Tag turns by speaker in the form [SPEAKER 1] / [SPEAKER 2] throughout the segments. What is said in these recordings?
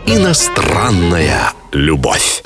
[SPEAKER 1] Иностранная любовь.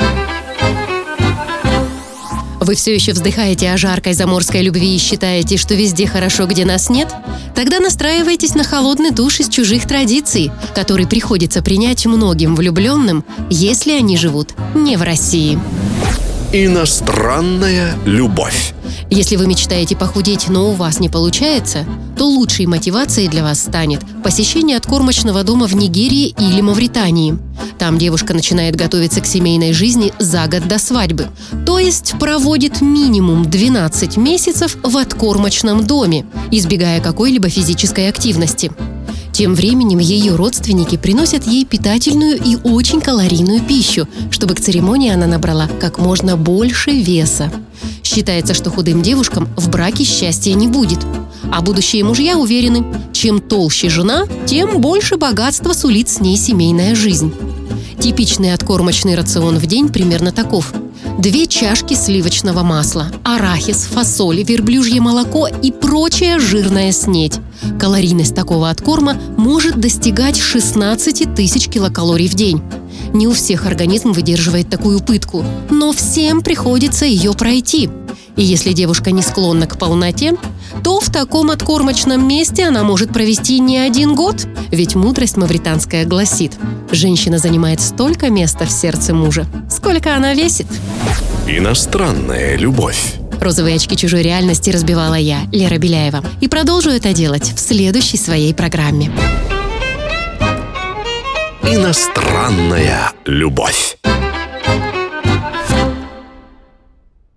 [SPEAKER 2] Вы все еще вздыхаете о жаркой заморской любви и считаете, что везде хорошо, где нас нет? Тогда настраивайтесь на холодный душ из чужих традиций, который приходится принять многим влюбленным, если они живут не в России.
[SPEAKER 1] Иностранная любовь.
[SPEAKER 2] Если вы мечтаете похудеть, но у вас не получается, то лучшей мотивацией для вас станет посещение откормочного дома в Нигерии или Мавритании. Там девушка начинает готовиться к семейной жизни за год до свадьбы, то есть проводит минимум 12 месяцев в откормочном доме, избегая какой-либо физической активности. Тем временем ее родственники приносят ей питательную и очень калорийную пищу, чтобы к церемонии она набрала как можно больше веса. Считается, что худым девушкам в браке счастья не будет. А будущие мужья уверены, чем толще жена, тем больше богатства сулит с ней семейная жизнь. Типичный откормочный рацион в день примерно таков: 2 чашки сливочного масла, арахис, фасоль, верблюжье молоко и прочая жирная снедь. Калорийность такого откорма может достигать 16 тысяч килокалорий в день. Не у всех организм выдерживает такую пытку, но всем приходится ее пройти. И если девушка не склонна к полноте, то в таком откормочном месте она может провести не 1 год. Ведь мудрость мавританская гласит: женщина занимает столько места в сердце мужа, сколько она весит.
[SPEAKER 1] Иностранная любовь.
[SPEAKER 2] Розовые очки чужой реальности разбивала я, Лера Беляева. И продолжу это делать в следующей своей программе.
[SPEAKER 1] Иностранная любовь.